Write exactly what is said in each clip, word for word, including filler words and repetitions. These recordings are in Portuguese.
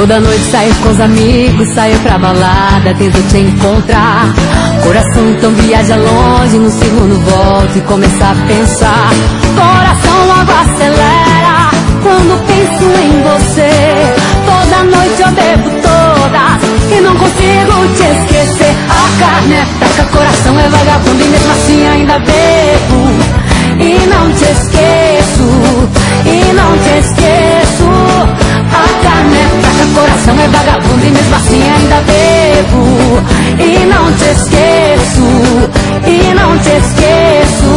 Toda noite saio com os amigos, saio pra balada, tento te encontrar. Coração então viaja longe, no segundo volta e começa a pensar. Coração logo acelera quando penso em você. Toda noite eu bebo todas e não consigo te esquecer. A carne é fraca, coração é vagabundo e mesmo assim ainda bebo. E não te esqueço, e não te esqueço. A carne é fraca, coração é vagabundo e mesmo assim ainda bebo. E não te esqueço, e não te esqueço.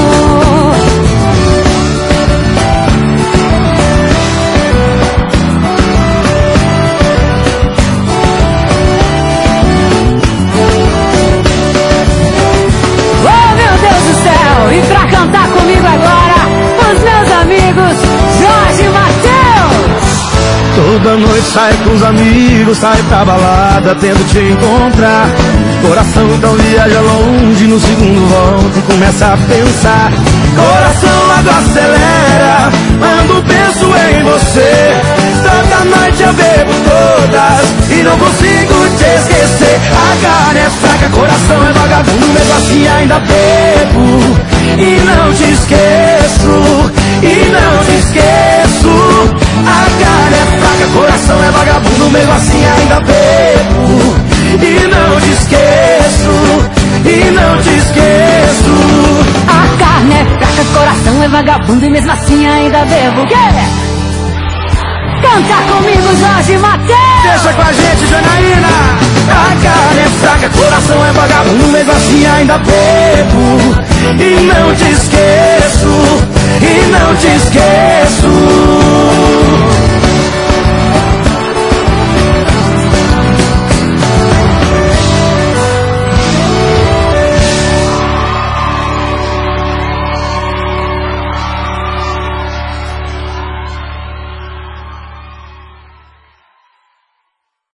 Oh meu Deus do céu, e pra cantar comigo agora, os meus amigos Jorge Mateus. Toda noite saio com os amigos, saio pra balada, tento te encontrar. Coração então viaja longe, no segundo volta e começa a pensar. Coração logo acelera quando penso em você. Toda noite eu bebo todas e não consigo te esquecer. A carne é fraca, coração é vagabundo, mesmo assim ainda bebo. E não te esqueço, e não te esqueço. A carne é fraca, coração é vagabundo, mesmo assim ainda bebo. E não te esqueço, e não te esqueço. A carne é fraca, coração é vagabundo e mesmo assim ainda bebo. Yeah! Canta comigo, Jorge Mateus. Deixa com a gente, Janaína. A carne é fraca, coração é vagabundo, mesmo assim ainda bebo. E não te esqueço, e